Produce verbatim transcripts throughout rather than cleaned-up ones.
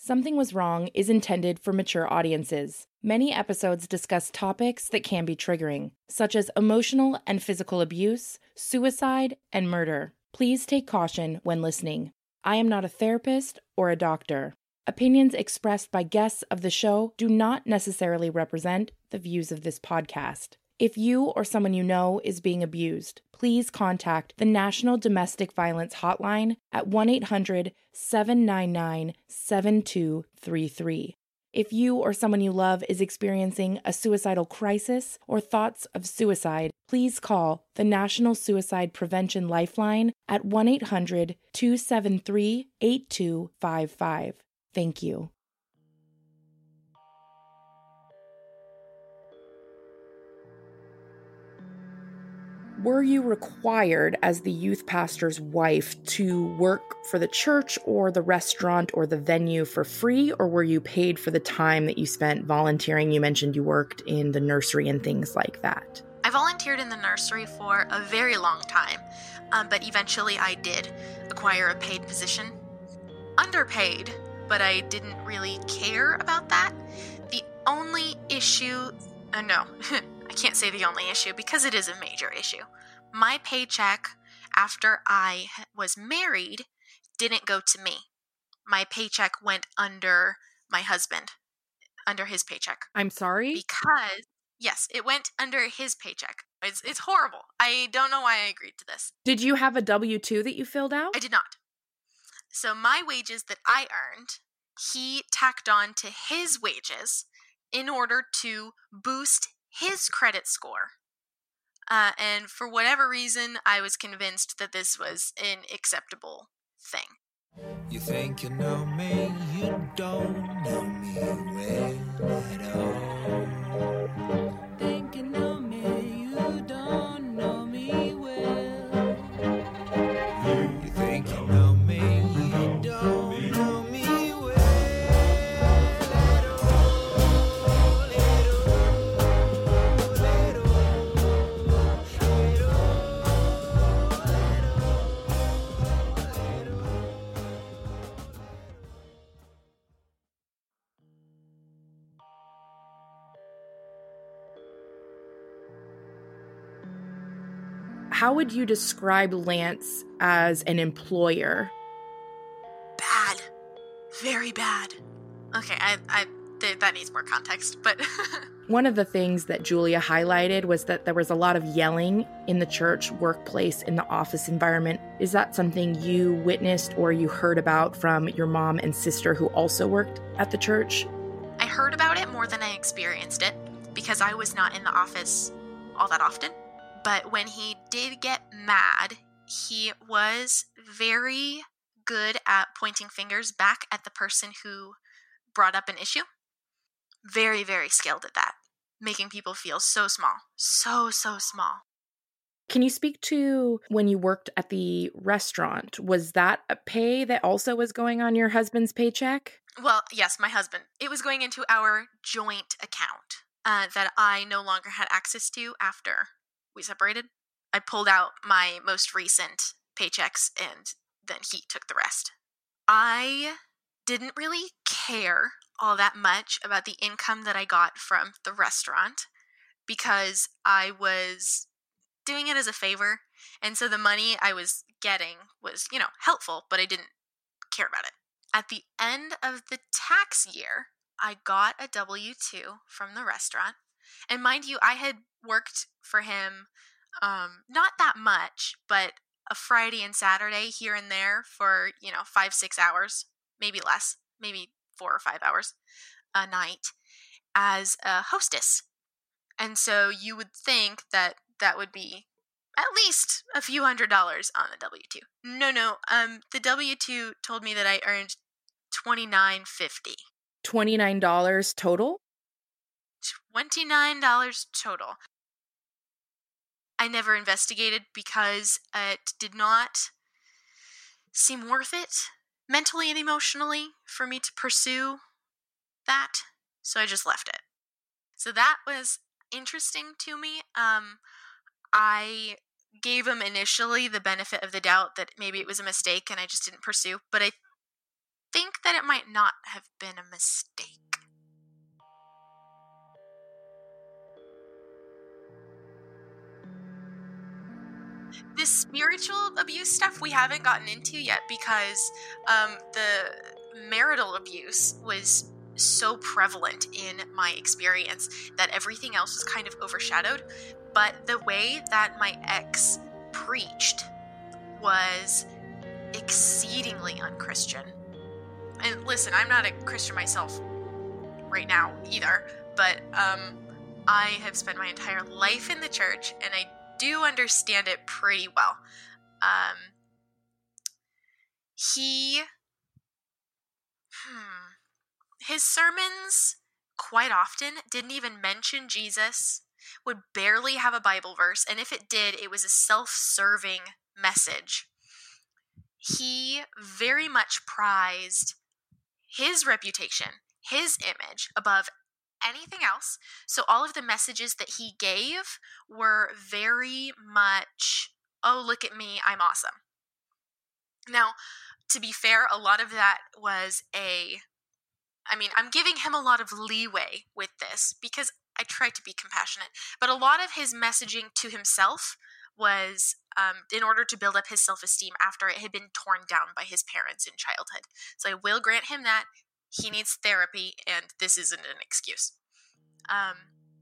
Something Was Wrong is intended for mature audiences. Many episodes discuss topics that can be triggering, such as emotional and physical abuse, suicide, and murder. Please take caution when listening. I am not a therapist or a doctor. Opinions expressed by guests of the show do not necessarily represent the views of this podcast. If you or someone you know is being abused, please contact the National Domestic Violence Hotline at one eight hundred, seven nine nine, seven two three three. If you or someone you love is experiencing a suicidal crisis or thoughts of suicide, please call the National Suicide Prevention Lifeline at one eight hundred, two seven three, eight two five five. Thank you. Were you required as the youth pastor's wife to work for the church or the restaurant or the venue for free, or were you paid for the time that you spent volunteering? You mentioned you worked in the nursery and things like that. I volunteered in the nursery for a very long time, um, but eventually I did acquire a paid position. Underpaid, but I didn't really care about that. The only issue, uh, no, I can't say the only issue because it is a major issue. My paycheck after I was married didn't go to me. My paycheck went under my husband, under his paycheck. I'm sorry? Because, yes, it went under his paycheck. It's, it's horrible. I don't know why I agreed to this. Did you have a W two that you filled out? I did not. So my wages that I earned, he tacked on to his wages in order to boost his credit score. Uh, and for whatever reason, I was convinced that this was an acceptable thing. You think you know me, you don't know me well at all. Think you know me, you don't know me well. You think you know me, you don't know me well at all. At all, at How would you describe Lance as an employer? Bad. Very bad. Okay, I, I, th- that needs more context, but... One of the things that Julia highlighted was that there was a lot of yelling in the church workplace, in the office environment. Is that something you witnessed or you heard about from your mom and sister who also worked at the church? I heard about it more than I experienced it, because I was not in the office all that often. But when he did get mad, he was very good at pointing fingers back at the person who brought up an issue. Very, very skilled at that. Making people feel so small. So, so small. Can you speak to when you worked at the restaurant? Was that a pay that also was going on your husband's paycheck? Well, yes, my husband. It was going into our joint account uh, that I no longer had access to after we separated. I pulled out my most recent paychecks and then he took the rest. I didn't really care all that much about the income that I got from the restaurant because I was doing it as a favor. And so the money I was getting was, you know, helpful, but I didn't care about it. At the end of the tax year, I got a W two from the restaurant. And mind you, I had worked for him um, not that much, but a Friday and Saturday here and there for, you know, five, six hours, maybe less, maybe four or five hours a night as a hostess. And so you would think that that would be at least a few hundred dollars on the W two. No, no, um, the W two told me that I earned twenty-nine fifty. twenty-nine dollars total? twenty-nine dollars total. I never investigated because it did not seem worth it mentally and emotionally for me to pursue that. So I just left it. So that was interesting to me. Um, I gave him initially the benefit of the doubt that maybe it was a mistake and I just didn't pursue. But I think that it might not have been a mistake. This spiritual abuse stuff we haven't gotten into yet because um, the marital abuse was so prevalent in my experience that everything else was kind of overshadowed. But the way that my ex preached was exceedingly unchristian. And listen, I'm not a Christian myself right now either, but um, I have spent my entire life in the church, and I do understand it pretty well. Um, he, hmm, his sermons quite often didn't even mention Jesus, would barely have a Bible verse, and if it did, it was a self-serving message. He very much prized his reputation, his image, above anything else. So all of the messages that he gave were very much, oh, look at me, I'm awesome. Now, to be fair, a lot of that was a, I mean, I'm giving him a lot of leeway with this because I try to be compassionate, but a lot of his messaging to himself was um, in order to build up his self-esteem after it had been torn down by his parents in childhood. So I will grant him that. He needs therapy, and this isn't an excuse. Um,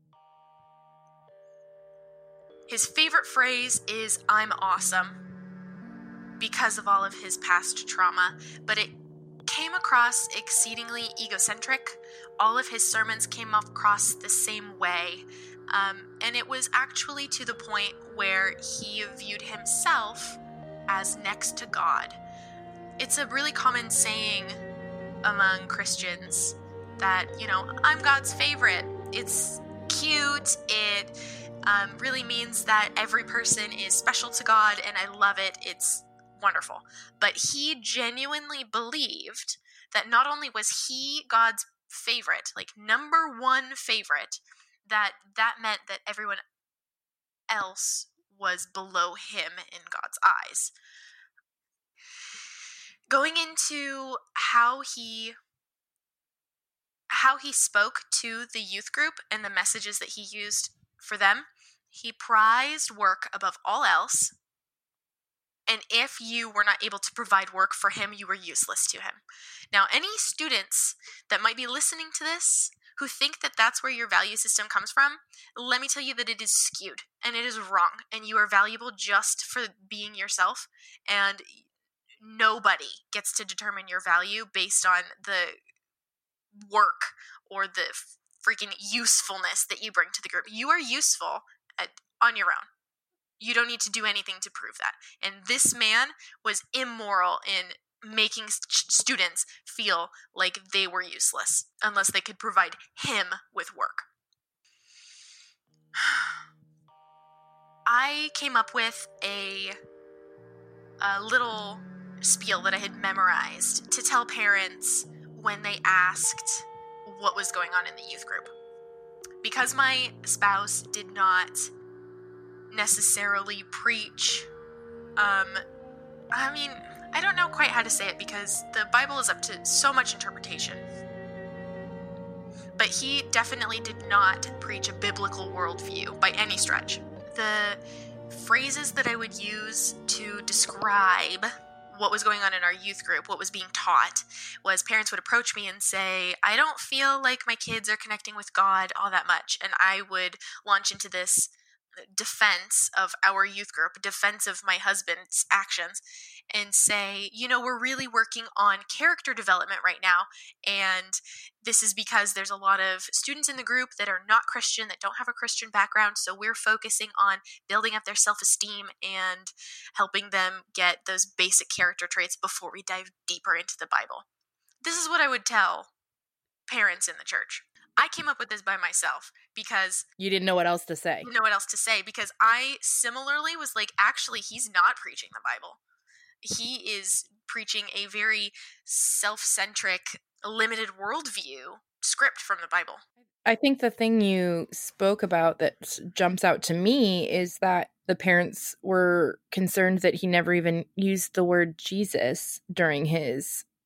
his favorite phrase is, I'm awesome, because of all of his past trauma, but it came across exceedingly egocentric. All of his sermons came across the same way, um, and it was actually to the point where he viewed himself as next to God. It's a really common saying among Christians that, you know, I'm God's favorite. It's cute. It um, really means that every person is special to God, and I love it. It's wonderful. But he genuinely believed that not only was he God's favorite, like number one favorite, that that meant that everyone else was below him in God's eyes. Going into how he how he spoke to the youth group and the messages that he used for them, he prized work above all else. And if you were not able to provide work for him, you were useless to him. Now, any students that might be listening to this who think that that's where your value system comes from, let me tell you that it is skewed and it is wrong. And you are valuable just for being yourself. And nobody gets to determine your value based on the work or the freaking usefulness that you bring to the group. You are useful at, on your own. You don't need to do anything to prove that. And this man was immoral in making students feel like they were useless unless they could provide him with work. I came up with a, a little spiel that I had memorized to tell parents when they asked what was going on in the youth group. Because my spouse did not necessarily preach, um, I mean, I don't know quite how to say it because the Bible is up to so much interpretation. But he definitely did not preach a biblical worldview by any stretch. The phrases that I would use to describe what was going on in our youth group, what was being taught, was parents would approach me and say, I don't feel like my kids are connecting with God all that much. And I would launch into this defense of our youth group, defense of my husband's actions, and say, you know, we're really working on character development right now, and this is because there's a lot of students in the group that are not Christian, that don't have a Christian background, so we're focusing on building up their self-esteem and helping them get those basic character traits before we dive deeper into the Bible. This is what I would tell parents in the church. I came up with this by myself because You didn't know what else to say. I didn't know what else to say because I similarly was like, actually, he's not preaching the Bible. He is preaching a very self-centric, limited worldview script from the Bible. I think the thing you spoke about that jumps out to me is that the parents were concerned that he never even used the word Jesus during his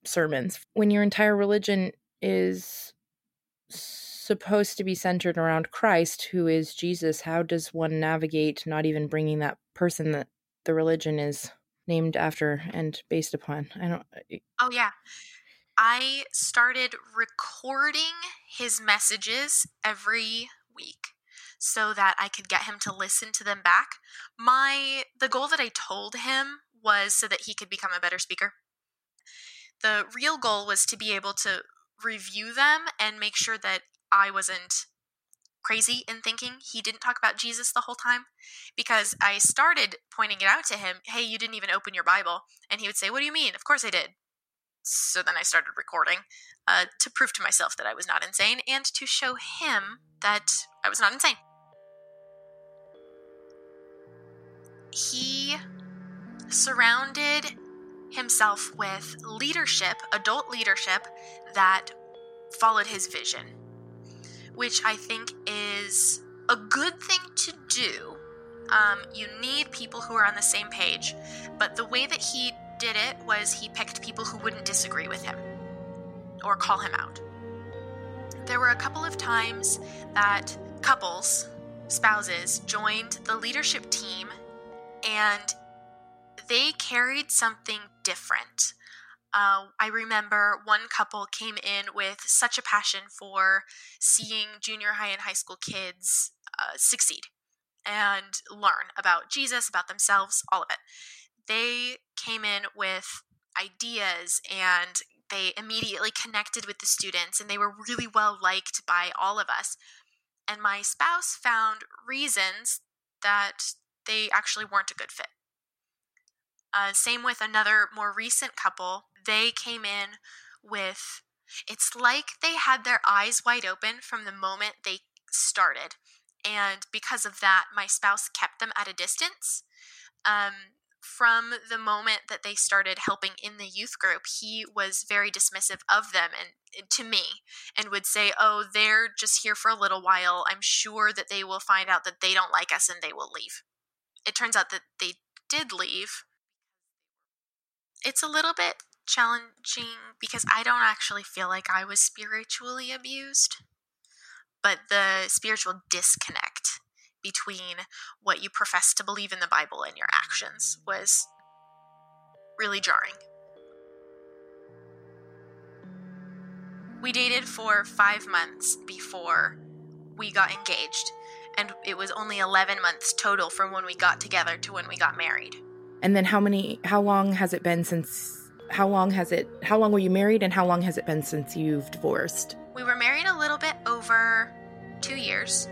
sermons. When your entire religion is supposed to be centered around Christ, who is Jesus, how does one navigate not even bringing that person that the religion is named after and based upon? I don't... Oh, yeah. I started recording his messages every week so that I could get him to listen to them back. My the goal that I told him was so that he could become a better speaker. The real goal was to be able to review them and make sure that I wasn't crazy in thinking he didn't talk about Jesus the whole time, because I started pointing it out to him. Hey, you didn't even open your Bible. And he would say, what do you mean? Of course I did. So then I started recording uh, to prove to myself that I was not insane and to show him that I was not insane. He surrounded himself with leadership, adult leadership, that followed his vision, which I think is a good thing to do. Um, you need people who are on the same page, but the way that he did it was he picked people who wouldn't disagree with him or call him out. There were a couple of times that couples, spouses, joined the leadership team and they carried something different. Uh, I remember one couple came in with such a passion for seeing junior high and high school kids uh, succeed and learn about Jesus, about themselves, all of it. They came in with ideas and they immediately connected with the students and they were really well liked by all of us. And my spouse found reasons that they actually weren't a good fit. Uh, same with another more recent couple. They came in with, it's like they had their eyes wide open from the moment they started. And because of that, my spouse kept them at a distance. Um, from the moment that they started helping in the youth group, he was very dismissive of them and to me, and would say, oh, they're just here for a little while. I'm sure that they will find out that they don't like us and they will leave. It turns out that they did leave. It's a little bit challenging because I don't actually feel like I was spiritually abused, but the spiritual disconnect between what you profess to believe in the Bible and your actions was really jarring. We dated for five months before we got engaged, and it was only eleven months total from when we got together to when we got married. And then how many, how long has it been since, how long has it, how long were you married and how long has it been since you've divorced? We were married a little bit over two years.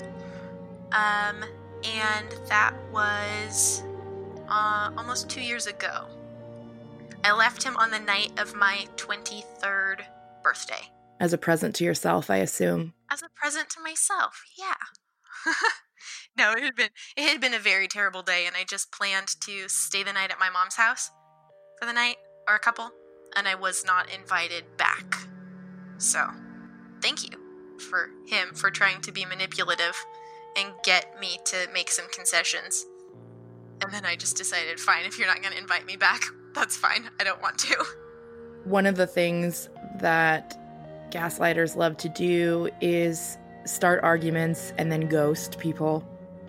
Um, and that was uh, almost two years ago. I left him on the night of my twenty-third birthday. As a present to yourself, I assume. As a present to myself, yeah. No, it had been it had been a very terrible day, and I just planned to stay the night at my mom's house for the night, or a couple, and I was not invited back. So, thank you for him for trying to be manipulative and get me to make some concessions. And then I just decided, fine, if you're not going to invite me back, that's fine. I don't want to. One of the things that gaslighters love to do is start arguments and then ghost people,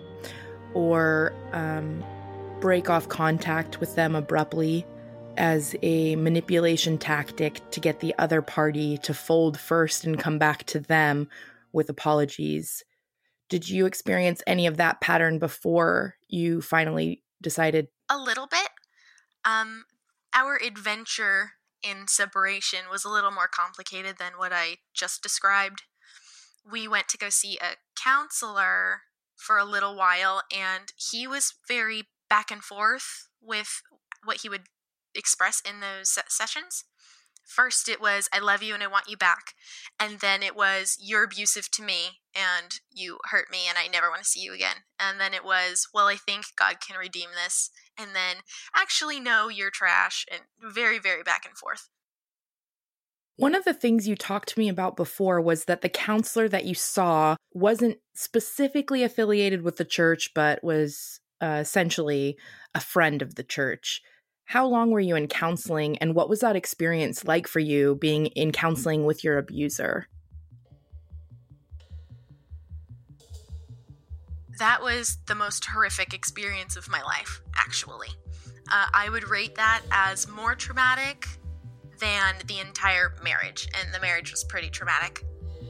or um, break off contact with them abruptly as a manipulation tactic to get the other party to fold first and come back to them with apologies. Did you experience any of that pattern before you finally decided? A little bit. Um, our adventure in separation was a little more complicated than what I just described. We went to go see a counselor for a little while, and he was very back and forth with what he would express in those se- sessions. First, it was, I love you and I want you back. And then it was, you're abusive to me and you hurt me and I never want to see you again. And then it was, well, I think God can redeem this. And then, actually, no, you're trash. And very, very back and forth. One of the things you talked to me about before was that the counselor that you saw wasn't specifically affiliated with the church, but was uh, essentially a friend of the church. How long were you in counseling, and what was that experience like for you being in counseling with your abuser? That was the most horrific experience of my life, actually. Uh, I would rate that as more traumatic than the entire marriage, and the marriage was pretty traumatic.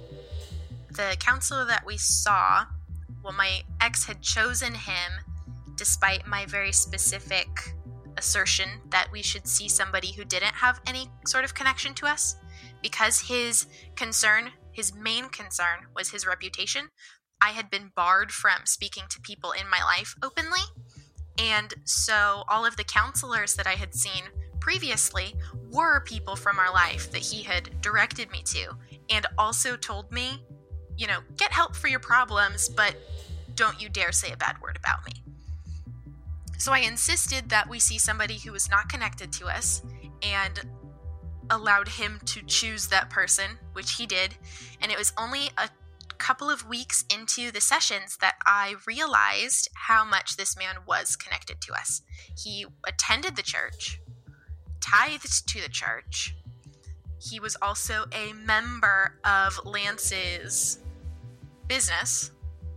The counselor that we saw, well, my ex had chosen him despite my very specific assertion that we should see somebody who didn't have any sort of connection to us, because his concern, his main concern, was his reputation. I had been barred from speaking to people in my life openly, and so all of the counselors that I had seen previously were people from our life that he had directed me to, and also told me, you know, get help for your problems, but don't you dare say a bad word about me. So I insisted that we see somebody who was not connected to us, and allowed him to choose that person, which he did. And it was only a couple of weeks into the sessions that I realized how much this man was connected to us. He attended the church, tithed to the church. He was also a member of Lance's business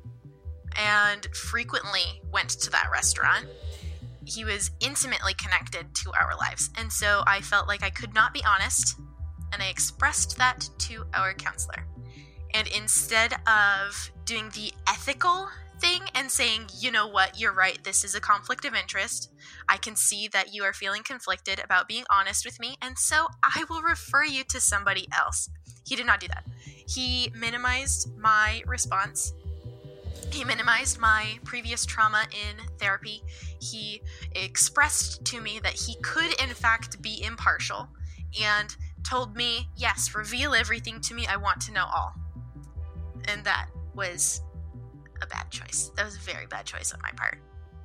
and frequently went to that restaurant. He was intimately connected to our lives, and so I felt like I could not be honest, and I expressed that to our counselor. And instead of doing the ethical thing and saying, you know what, you're right, this is a conflict of interest, I can see that you are feeling conflicted about being honest with me, and so I will refer you to somebody else. He did not do that. He minimized my response. He minimized my previous trauma in therapy. He expressed to me that he could, in fact, be impartial, and told me, yes, reveal everything to me. I want to know all. And that was a bad choice. That was a very bad choice on my part.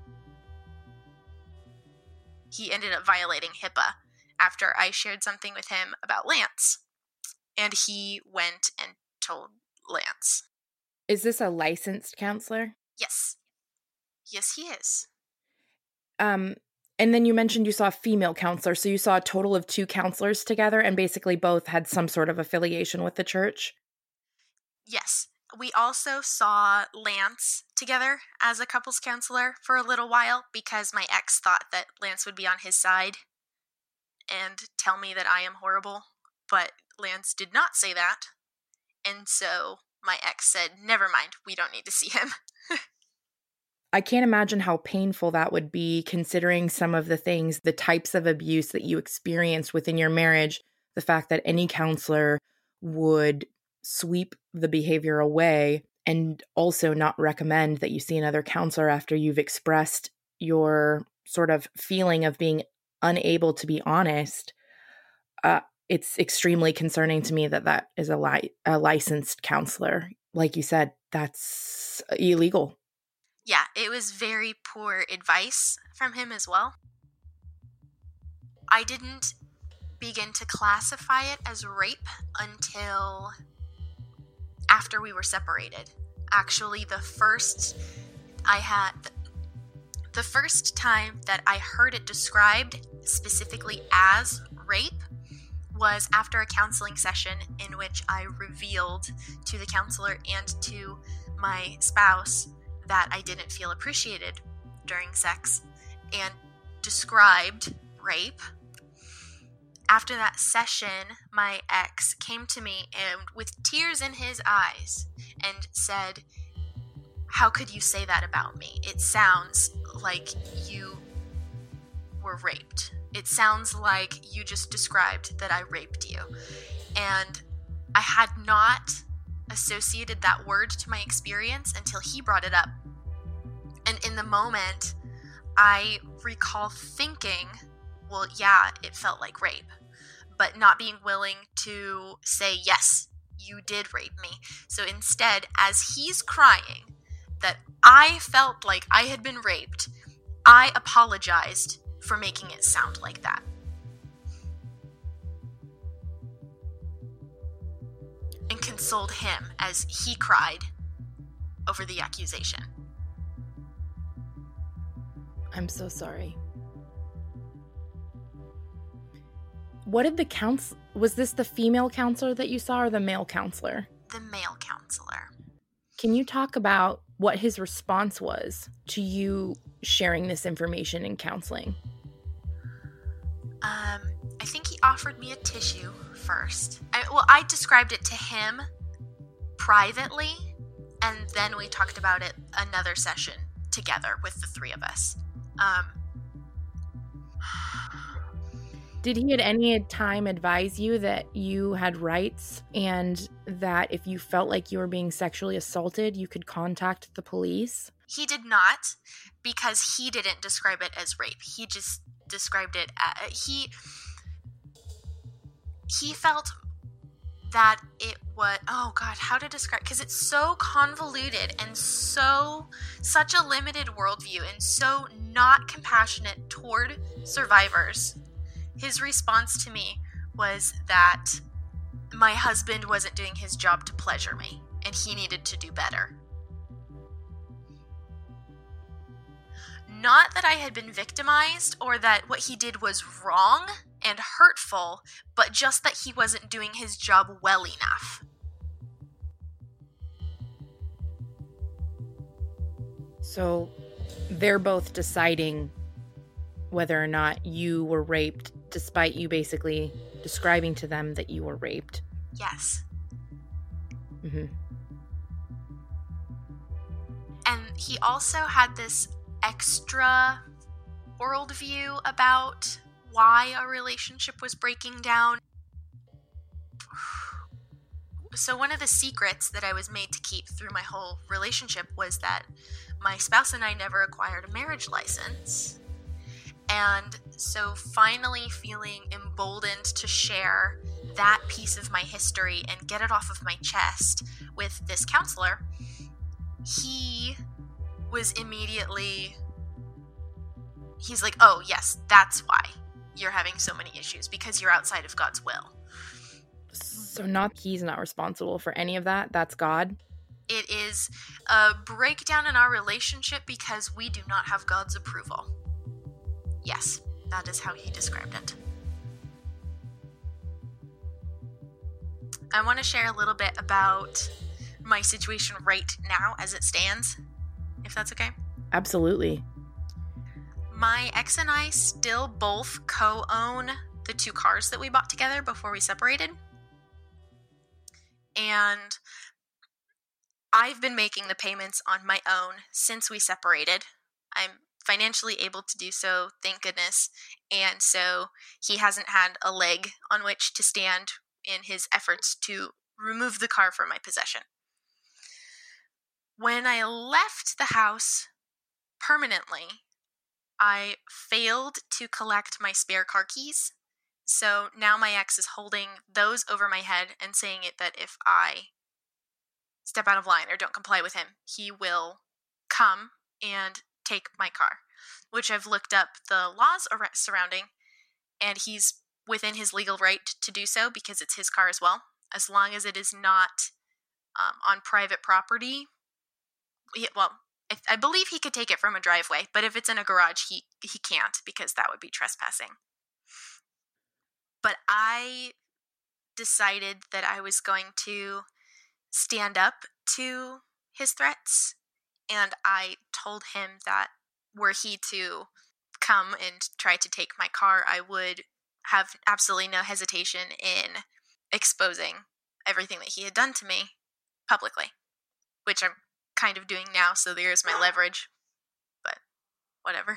He ended up violating HIPAA after I shared something with him about Lance. And he went and told Lance. Is this a licensed counselor? Yes. Yes, he is. Um, and then you mentioned you saw a female counselor, so you saw a total of two counselors together, and basically both had some sort of affiliation with the church? Yes. We also saw Lance together as a couples counselor for a little while, because my ex thought that Lance would be on his side and tell me that I am horrible, but Lance did not say that, and so my ex said, never mind, we don't need to see him. I can't imagine how painful that would be, considering some of the things, the types of abuse that you experienced within your marriage, the fact that any counselor would sweep the behavior away and also not recommend that you see another counselor after you've expressed your sort of feeling of being unable to be honest. Uh, it's extremely concerning to me that that is a, li- a licensed counselor. Like you said, that's illegal. Yeah, it was very poor advice from him as well. I didn't begin to classify it as rape until after we were separated. Actually, the first I had, the first time that I heard it described specifically as rape was after a counseling session in which I revealed to the counselor and to my spouse that I didn't feel appreciated during sex and described rape. After that session, my ex came to me and with tears in his eyes and said, "How could you say that about me? It sounds like you were raped. It sounds like you just described that I raped you." And I had not associated that word to my experience until he brought it up. And in the moment, I recall thinking, well, yeah, it felt like rape, but not being willing to say, yes, you did rape me. So instead, as he's crying that I felt like I had been raped, I apologized for making it sound like that. And consoled him as he cried over the accusation. I'm so sorry. What did the counsel, was this the female counselor that you saw or the male counselor? The male counselor. Can you talk about what his response was to you sharing this information in counseling? Um, I think he offered me a tissue first. I, well, I described it to him privately, and then we talked about it another session together with the three of us. Um, Did he at any time advise you that you had rights and that if you felt like you were being sexually assaulted, you could contact the police? He did not, because he didn't describe it as rape. He just described it as, he he felt that it was, oh God, how to describe, because it's so convoluted and so, such a limited worldview and so not compassionate toward survivors. His response to me was that my husband wasn't doing his job to pleasure me, and he needed to do better. Not that I had been victimized or that what he did was wrong and hurtful, but just that he wasn't doing his job well enough. So they're both deciding whether or not you were raped, despite you basically describing to them that you were raped. Yes. Mm-hmm. And he also had this extra worldview about why a relationship was breaking down. So one of the secrets that I was made to keep through my whole relationship was that my spouse and I never acquired a marriage license. And so finally feeling emboldened to share that piece of my history and get it off of my chest with this counselor, he was immediately, he's like, oh yes, that's why you're having so many issues, because you're outside of God's will. So not, he's not responsible for any of that, that's God? It is a breakdown in our relationship because we do not have God's approval. Yes, that is how he described it. I want to share a little bit about my situation right now as it stands, if that's okay. Absolutely. My ex and I still both co-own the two cars that we bought together before we separated. And I've been making the payments on my own since we separated. I'm financially able to do so, thank goodness. And so he hasn't had a leg on which to stand in his efforts to remove the car from my possession. When I left the house permanently, I failed to collect my spare car keys. So now my ex is holding those over my head and saying it that if I step out of line or don't comply with him, he will come and take my car, which I've looked up the laws ar- surrounding, and he's within his legal right to do so because it's his car as well, as long as it is not um, on private property. He, well, I, I believe he could take it from a driveway, but if it's in a garage, he, he can't because that would be trespassing. But I decided that I was going to stand up to his threats, and I told him that were he to come and try to take my car, I would have absolutely no hesitation in exposing everything that he had done to me publicly, which I'm kind of doing now, so there's my leverage, but whatever.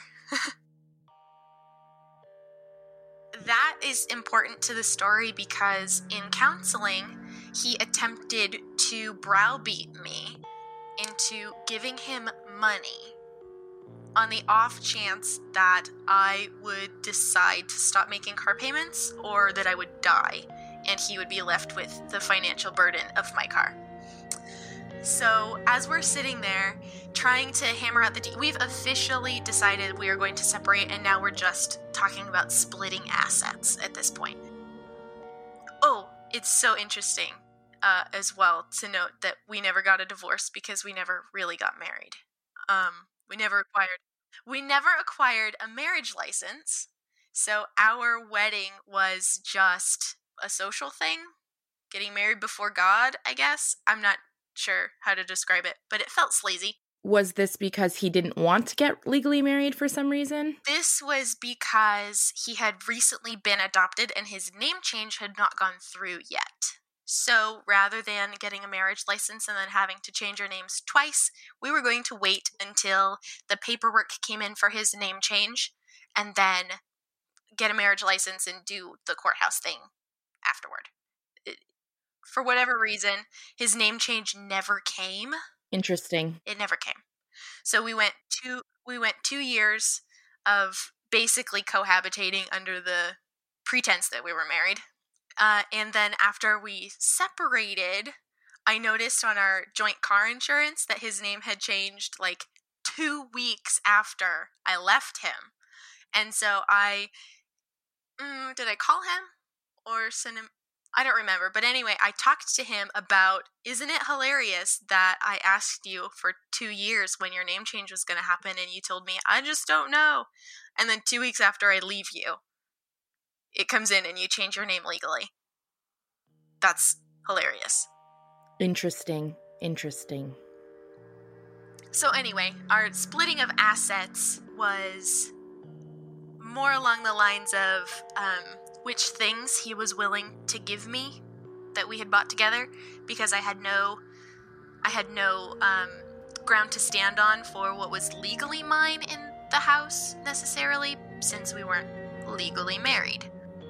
That is important to the story because in counseling, he attempted to browbeat me into giving him money on the off chance that I would decide to stop making car payments or that I would die and he would be left with the financial burden of my car. So as we're sitting there trying to hammer out the de- we've officially decided we are going to separate, and now we're just talking about splitting assets at this point. Oh, it's so interesting uh, as well to note that we never got a divorce because we never really got married. Um, we never acquired we never acquired a marriage license, So our wedding was just a social thing, getting married before God, I guess. I'm not sure how to describe it, but it felt sleazy. Was this because he didn't want to get legally married for some reason? This was because he had recently been adopted and his name change had not gone through yet. So rather than getting a marriage license and then having to change our names twice, we were going to wait until the paperwork came in for his name change and then get a marriage license and do the courthouse thing afterward. It, for whatever reason, his name change never came. Interesting. It never came. So we went two we went two years of basically cohabitating under the pretense that we were married. Uh, and then after we separated, I noticed on our joint car insurance that his name had changed like two weeks after I left him. And so I, mm, did I call him or send him? I don't remember. But anyway, I talked to him about, isn't it hilarious that I asked you for two years when your name change was going to happen and you told me, I just don't know. And then two weeks after I leave you, it comes in and you change your name legally. That's hilarious. Interesting. Interesting. So anyway, our splitting of assets was more along the lines of um, which things he was willing to give me that we had bought together, because I had no, I had no um, ground to stand on for what was legally mine in the house necessarily, since we weren't legally married.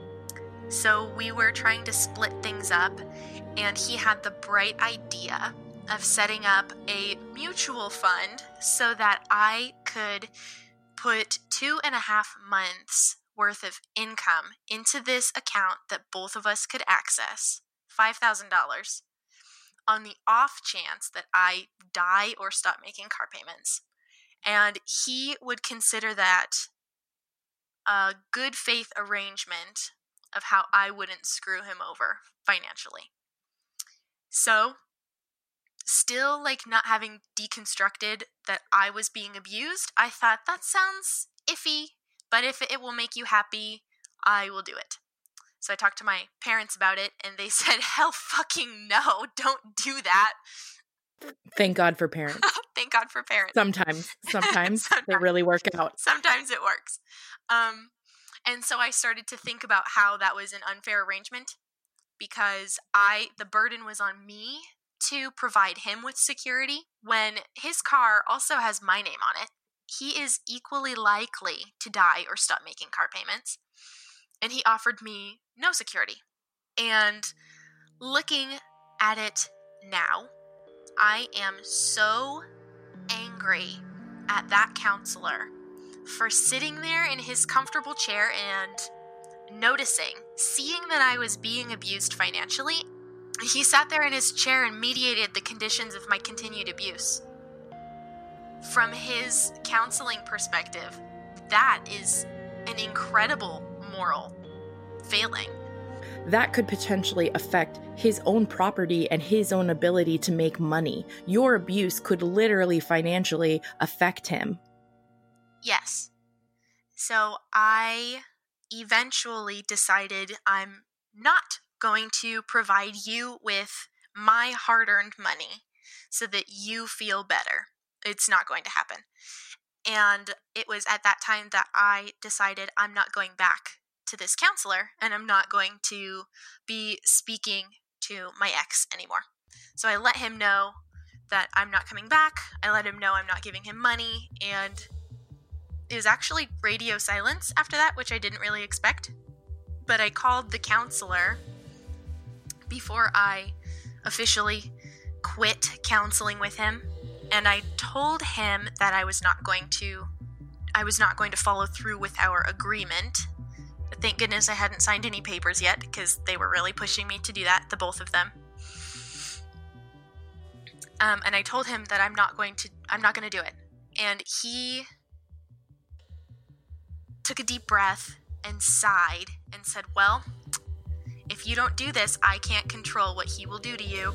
So we were trying to split things up, and he had the bright idea of setting up a mutual fund so that I could put two and a half months worth of income into this account that both of us could access, five thousand dollars, on the off chance that I die or stop making car payments. And he would consider that a good faith arrangement of how I wouldn't screw him over financially. So, still like not having deconstructed that I was being abused, I thought that sounds iffy, but if it will make you happy, I will do it. So I talked to my parents about it, and they said, hell fucking no, don't do that. Thank God for parents. Thank God for parents. Sometimes, sometimes, sometimes they really work out. Sometimes it works. Um, and so I started to think about how that was an unfair arrangement, because I, the burden was on me to provide him with security when his car also has my name on it. He is equally likely to die or stop making car payments. And he offered me no security. And looking at it now, I am so angry at that counselor for sitting there in his comfortable chair and noticing, seeing that I was being abused financially. He sat there in his chair and mediated the conditions of my continued abuse. From his counseling perspective, that is an incredible moral failing. That could potentially affect his own property and his own ability to make money. Your abuse could literally financially affect him. Yes. So I eventually decided I'm not going to provide you with my hard-earned money so that you feel better. It's not going to happen. And it was at that time that I decided I'm not going back to this counselor, and I'm not going to be speaking to my ex anymore. So I let him know that I'm not coming back. I let him know I'm not giving him money, and it was actually radio silence after that, which I didn't really expect. But I called the counselor before I officially quit counseling with him, and I told him that I was not going to I was not going to follow through with our agreement. Thank goodness I hadn't signed any papers yet, because they were really pushing me to do that, the both of them. Um, and I told him that I'm not going to I'm not going to do it. And he took a deep breath and sighed and said, well, if you don't do this, I can't control what he will do to you.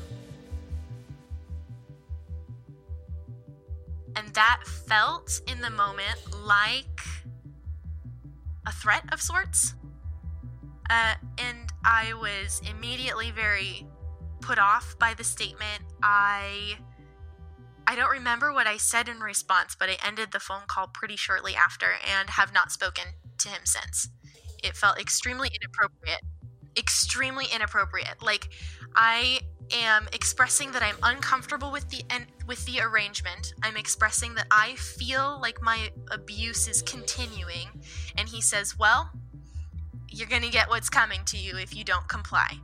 And that felt in the moment like a threat of sorts. Uh, and I was immediately very put off by the statement. I I don't remember what I said in response, but I ended the phone call pretty shortly after and have not spoken to him since. It felt extremely inappropriate. Extremely inappropriate. Like, I am expressing that I'm uncomfortable with the en- with the arrangement. I'm expressing that I feel like my abuse is continuing. And he says, well, you're going to get what's coming to you if you don't comply.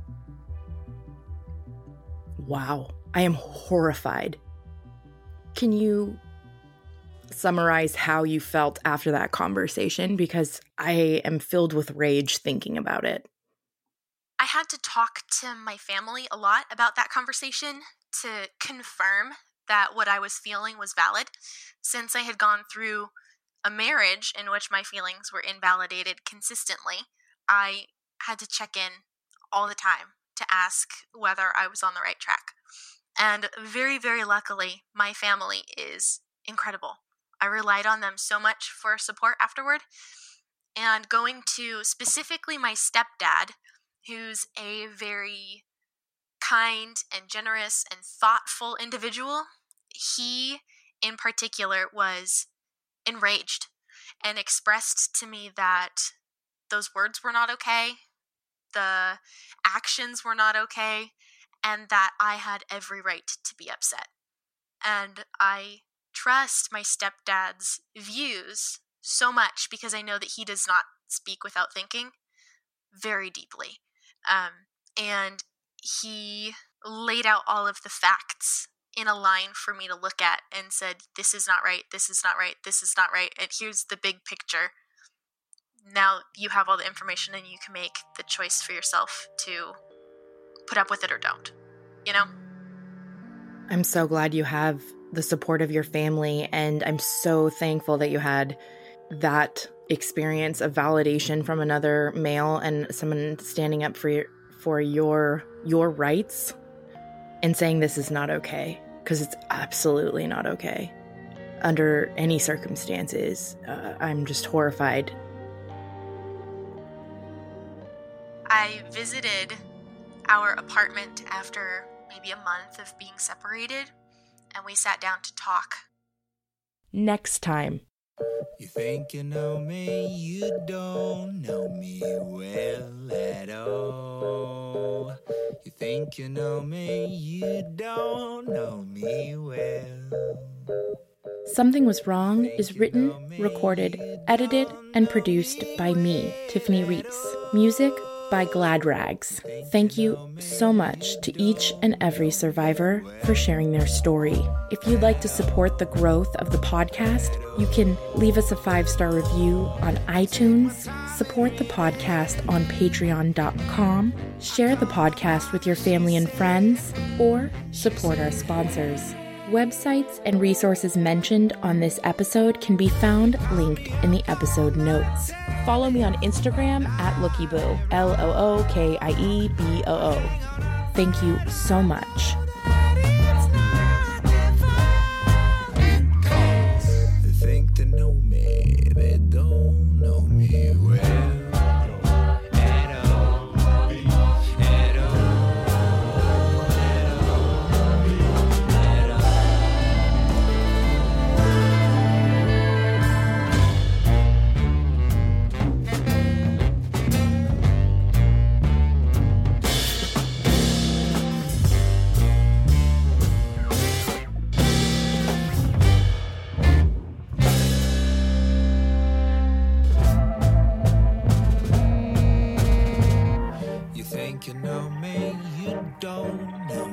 Wow. I am horrified. Can you summarize how you felt after that conversation? Because I am filled with rage thinking about it. I had to talk to my family a lot about that conversation to confirm that what I was feeling was valid, since I had gone through a marriage in which my feelings were invalidated consistently. I had to check in all the time to ask whether I was on the right track. And very, very luckily, my family is incredible. I relied on them so much for support afterward. And going to specifically my stepdad, who's a very kind and generous and thoughtful individual, he in particular was enraged and expressed to me that those words were not okay, the actions were not okay, and that I had every right to be upset. And I trust my stepdad's views so much because I know that he does not speak without thinking very deeply. Um, and he laid out all of the facts in a line for me to look at and said, this is not right, this is not right, this is not right, and here's the big picture. Now you have all the information and you can make the choice for yourself to put up with it or don't, you know? I'm so glad you have the support of your family, and I'm so thankful that you had that experience of validation from another male and someone standing up for your, for your your rights and saying this is not okay, because it's absolutely not okay under any circumstances. Uh, I'm just horrified. I visited our apartment after maybe a month of being separated, and we sat down to talk. Next time. You think you know me, you don't know me well at all. You think you know me, you don't know me well. Something Was Wrong is written, recorded, edited, and produced by me, Tiffany Reese. Music by Glad Rags. Thank you so much to each and every survivor for sharing their story. If you'd like to support the growth of the podcast, you can leave us a five-star review on iTunes, support the podcast on patreon dot com, share the podcast with your family and friends, or support our sponsors. Websites and resources mentioned on this episode can be found linked in the episode notes. Follow me on Instagram at LookieBoo, L O O K I E B O O. Thank you so much. They think they know me, they don't know me well. You know me, you don't know